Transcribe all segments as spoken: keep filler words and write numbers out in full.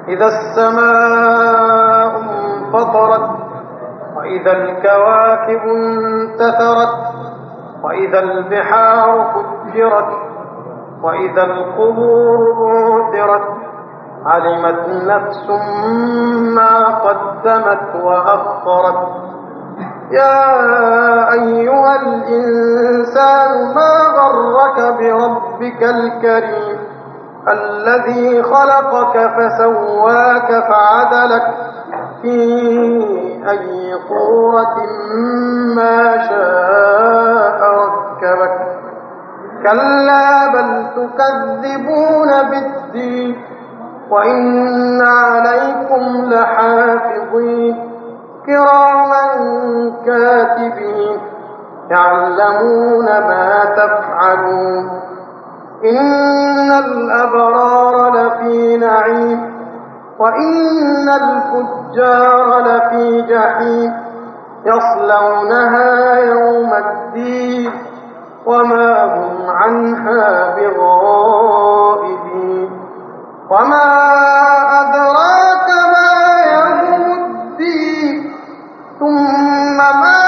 إذا السماء انفطرت وإذا الكواكب انتثرت وإذا البحار فجرت وإذا القبور بعثرت علمت نفس ما قدمت وأخرت يا أيها الإنسان ما غرك بربك الكريم الذي خلقك فسواك فعدلك في أي صورة ما شاء ركبك كلا بل تكذبون بالدين وإن عليكم لحافظين كراما كاتبين يعلمون ما تفعلون إن الأبرار لفي نعيم وإن الفجار لفي جحيم يصلونها يوم الدين وما هم عنها بغائبين وما أدراك ما يوم الدين ثم ما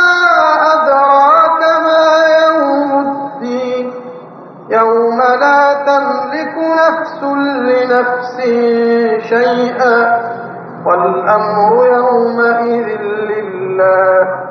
أدراك ما يوم الدين يوم لا تملك نفس لنفس شيئا والأمر يومئذ لله